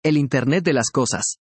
El Internet de las Cosas.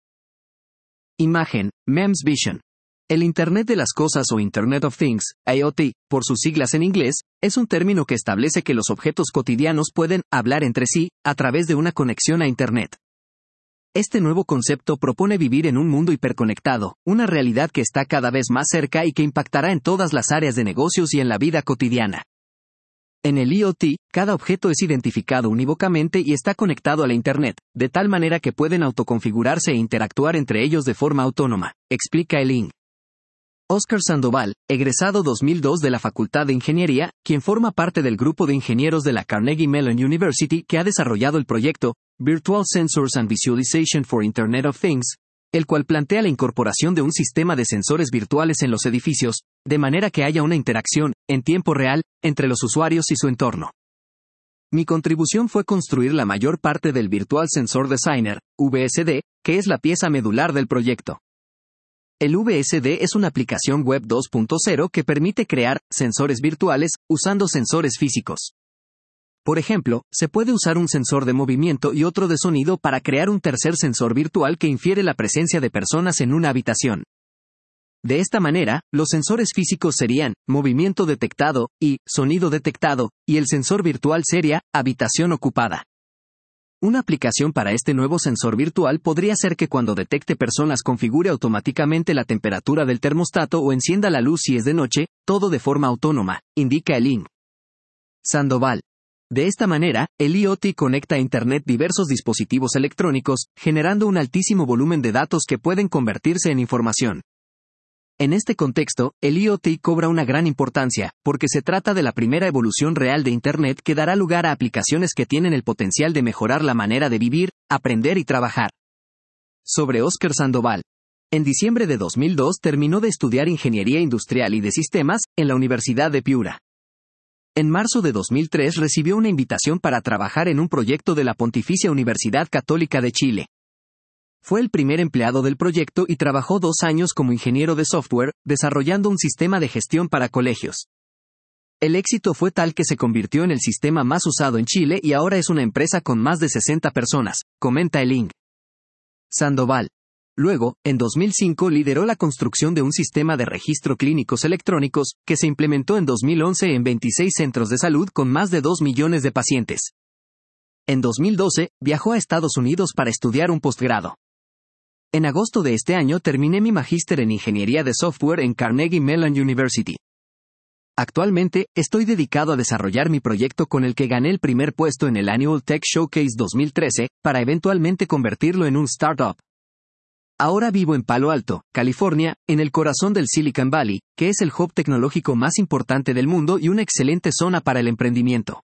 Imagen, MEMS Vision. El Internet de las Cosas o Internet of Things, IoT, por sus siglas en inglés, es un término que establece que los objetos cotidianos pueden hablar entre sí, a través de una conexión a Internet. Este nuevo concepto propone vivir en un mundo hiperconectado, una realidad que está cada vez más cerca y que impactará en todas las áreas de negocios y en la vida cotidiana. En el IoT, cada objeto es identificado unívocamente y está conectado a la Internet, de tal manera que pueden autoconfigurarse e interactuar entre ellos de forma autónoma, explica el Ing. Óscar Sandoval, egresado 2002 de la Facultad de Ingeniería, quien forma parte del grupo de ingenieros de la Carnegie Mellon University que ha desarrollado el proyecto Virtual Sensors and Visualization for Internet of Things, el cual plantea la incorporación de un sistema de sensores virtuales en los edificios, de manera que haya una interacción, en tiempo real, entre los usuarios y su entorno. Mi contribución fue construir la mayor parte del Virtual Sensor Designer, VSD, que es la pieza medular del proyecto. El VSD es una aplicación web 2.0 que permite crear sensores virtuales usando sensores físicos. Por ejemplo, se puede usar un sensor de movimiento y otro de sonido para crear un tercer sensor virtual que infiere la presencia de personas en una habitación. De esta manera, los sensores físicos serían movimiento detectado y sonido detectado, y el sensor virtual sería habitación ocupada. Una aplicación para este nuevo sensor virtual podría ser que cuando detecte personas configure automáticamente la temperatura del termostato o encienda la luz si es de noche, todo de forma autónoma, indica el Ing. Sandoval. De esta manera, el IoT conecta a Internet diversos dispositivos electrónicos, generando un altísimo volumen de datos que pueden convertirse en información. En este contexto, el IoT cobra una gran importancia, porque se trata de la primera evolución real de Internet que dará lugar a aplicaciones que tienen el potencial de mejorar la manera de vivir, aprender y trabajar. Sobre Óscar Sandoval. En diciembre de 2002 terminó de estudiar Ingeniería Industrial y de Sistemas, en la Universidad de Piura. En marzo de 2003 recibió una invitación para trabajar en un proyecto de la Pontificia Universidad Católica de Chile. Fue el primer empleado del proyecto y trabajó 2 años como ingeniero de software, desarrollando un sistema de gestión para colegios. El éxito fue tal que se convirtió en el sistema más usado en Chile y ahora es una empresa con más de 60 personas, comenta el Ing. Sandoval. Luego, en 2005 lideró la construcción de un sistema de registro clínicos electrónicos, que se implementó en 2011 en 26 centros de salud con más de 2 millones de pacientes. En 2012, viajó a Estados Unidos para estudiar un posgrado. En agosto de este año terminé mi magíster en Ingeniería de Software en Carnegie Mellon University. Actualmente, estoy dedicado a desarrollar mi proyecto con el que gané el primer puesto en el Annual Tech Showcase 2013, para eventualmente convertirlo en un startup. Ahora vivo en Palo Alto, California, en el corazón del Silicon Valley, que es el hub tecnológico más importante del mundo y una excelente zona para el emprendimiento.